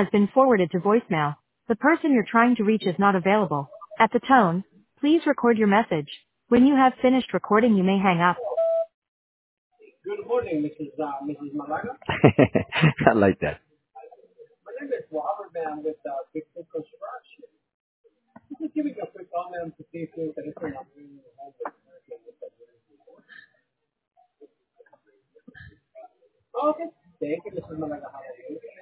has been forwarded to voicemail. The person you're trying to reach is not available. At the tone, please record your message. When you have finished recording, you may hang up. Good morning, Mrs. Malaga. I like that. My name is Robert, ma'am, with Bigfoot Construction. Just giving a quick call, ma'am, to see if you're interested in doing your home with Okay. Thank you, Mrs. Malaga. How are you?